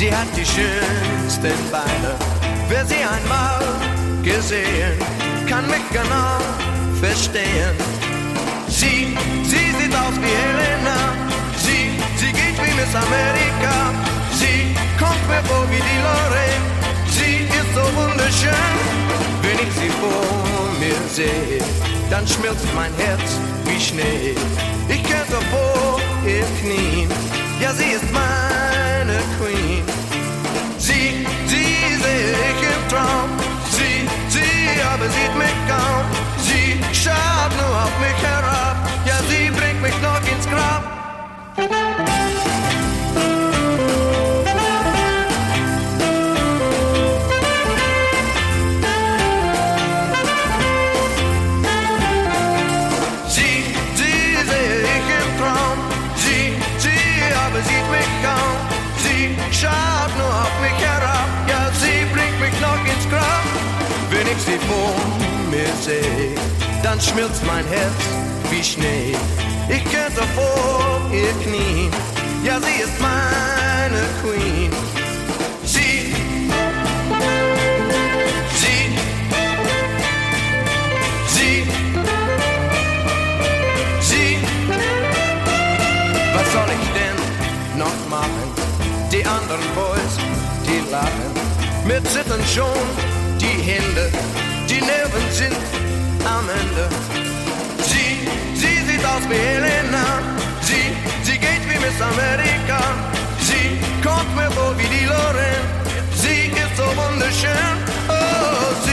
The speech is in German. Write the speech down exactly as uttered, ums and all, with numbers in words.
Sie hat die schönsten Beine. Wer sie einmal gesehen, kann mich genau verstehen. Sie, sie sieht aus wie Helena. Sie, sie geht wie Miss Amerika. Sie kommt mir vor wie die Lorraine. Sie ist so wunderschön. Wenn ich sie vor mir sehe, dann schmilzt mein Herz wie Schnee. Ich könnte vor ihr knien. Ja, sie ist meine Queen. Sie, sie sehe ich im Traum. Sie, sie aber sieht mich kaum. Sie schaut nur auf mich herab. Ja, sie bringt mich noch ins Grab. Sie, sie sehe ich im Traum. Sie, sie aber sieht mich kaum. Sie schaut nur auf mich herab. Ja, sie bringt mich noch ins Grab. Wenn ich sie vor mir sehe, dann schmilzt mein Herz wie Schnee. Ich könnte vor ihr knien. Ja, sie ist meine Queen. Sie, sie, sie, sie. Was soll ich denn noch machen? Die anderen Boys, die lachen. Mir zittern schon die Hände, die Nerven sind am Ende. Sie, sie sieht aus wie Helena. Sie, sie geht wie Miss Amerika. Sie kommt mir vor wie die Lorraine. Sie ist so wunderschön. Oh, sie